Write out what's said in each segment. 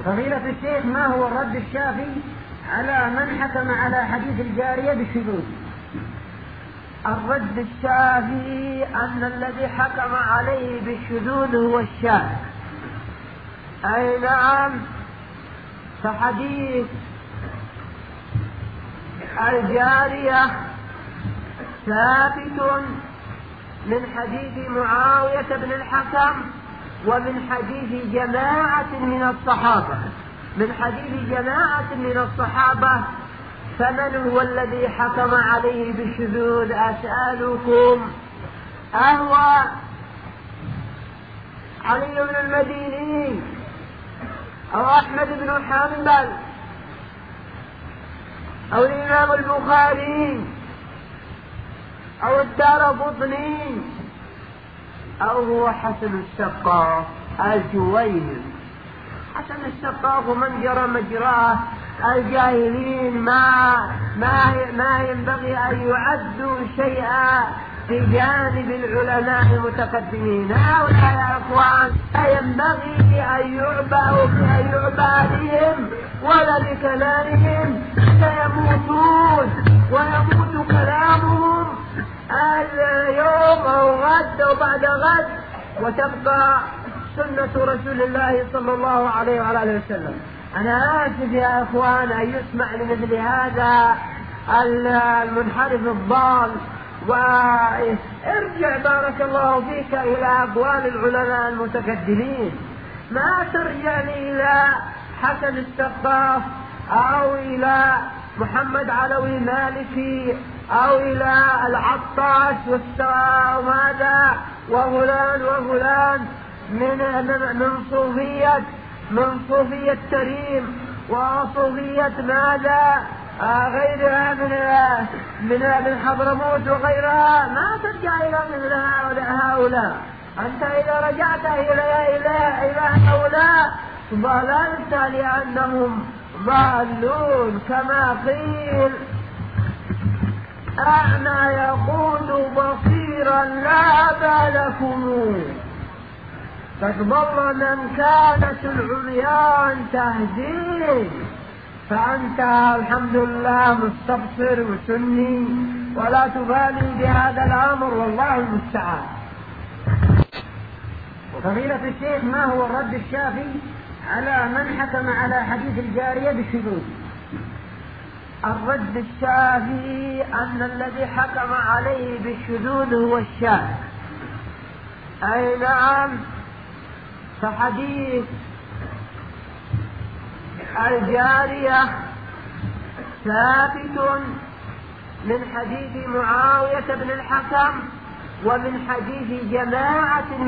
فضيلة الشيخ، ما هو الرد الشافي على من حكم على حديث الجارية بالشذوذ؟ الرد الشافي أن الذي حكم عليه بالشذوذ هو الشاذ. أي نعم، فحديث الجارية ثابت من حديث معاوية بن الحكم ومن حديث جماعة من الصحابة. فمن هو الذي حكم عليه بالشذوذ أسألكم؟ أهو علي بن المديني أو أحمد بن حنبل أو الإمام البخاري أو الدارقطني أو هو حسن السقاف الجويني؟ حسن السقاف من جرى مجراه الجاهلين ما ينبغي أن يعدوا شيئا في جانب العلماء المتقدمين. هؤلاء يا أخوان لا ينبغي أن يعبأوا بهم ولا بكلامهم، سيموتون ويموت كلامهم اليوم أو غد أو بعد غد، وتبقى سنة رسول الله صلى الله عليه وعلى آله وسلم. أنا آسف يا أخوان أن يسمع لمثل هذا المنحرف الضال، وارجع بارك الله فيك إلى أقوال العلماء المتقدمين، ما ترجع إلى حسن السقاف أو إلى محمد علوي مالكي أو إلى العطاش وماذا وغلان من صوفية تريم وصوفية ماذا غيرها من حضرموت وغيرها. ما ترجع إلى مثل هؤلاء. أنت إذا رجعت إلى هؤلاء ضللت، لأنهم ضالون كما قيل: أعمى يقول بصيرا لا بالكم، قد ضل من كانت العميان تهديه، فأنت الحمد لله مستبصر وسني ولا تبالي بهذا الأمر، والله المستعان. فضيلة الشيخ، ما هو الرد الشافي على من حكم على حديث الجارية بالشذوذ؟ الرد الشافي أن الذي حكم عليه بالشذوذ هو الشاذ. أي نعم، فحديث الجارية ثابت من حديث معاوية بن الحكم ومن حديث جماعة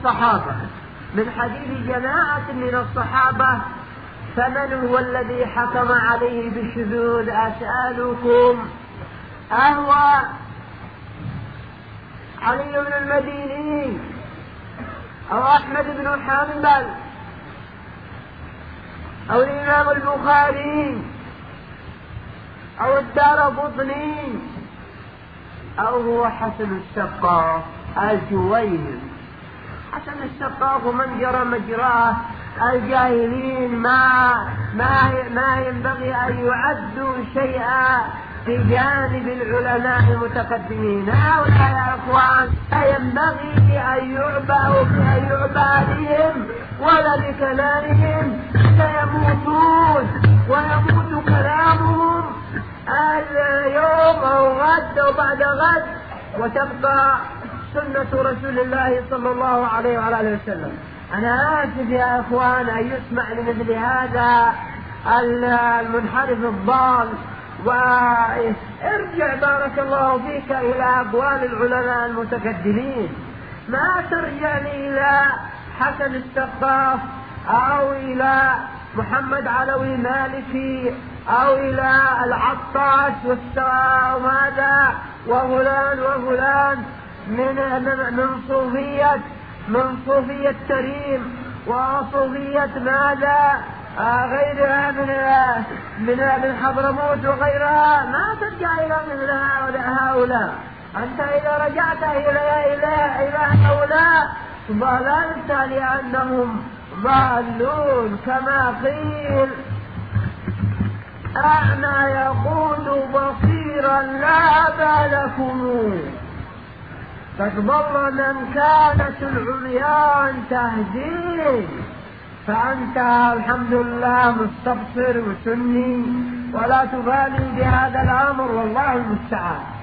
من الصحابة. فمن هو الذي حكم عليه بالشذوذ أسألكم؟ أهو علي بن المديني أو أحمد بن حنبل أو الإمام البخاري أو الدارقطني أو هو حسن السقاف الجويني؟ حسن السقاف من جرى مجراه الجاهلين ما ينبغي أن يعدوا شيئا في جانب العلماء المتقدمين. هؤلاء يا أخوان لا ينبغي أن يعبأوا بهم ولا بكلامهم، سيموتون ويموت كلامهم اليوم أو غد أو بعد غد، وتبقى سنة رسول الله صلى الله عليه وعلى آله وسلم. أنا آسف يا أخوان أن يسمع لمثل هذا المنحرف الضال، وارجع بارك الله فيك إلى أقوال العلماء المتقدمين، ما ترجع إلى حسن السقاف أو إلى محمد علوي مالكي أو إلى العطاش وماذا وغلان من صوفية تريم وصوفية ماذا غيرها من حضرموت وغيرها. ما ترجع إلى مثل هؤلاء. أنت إذا رجعت إلى هؤلاء ضللت، لأنهم ضالون كما قيل أعمى يقول بصيرا لا بالكم. قد ضل من كانت العميان تهديه، فأنت الحمد لله مستبصر وسني ولا تبالي بهذا الأمر، والله المستعان.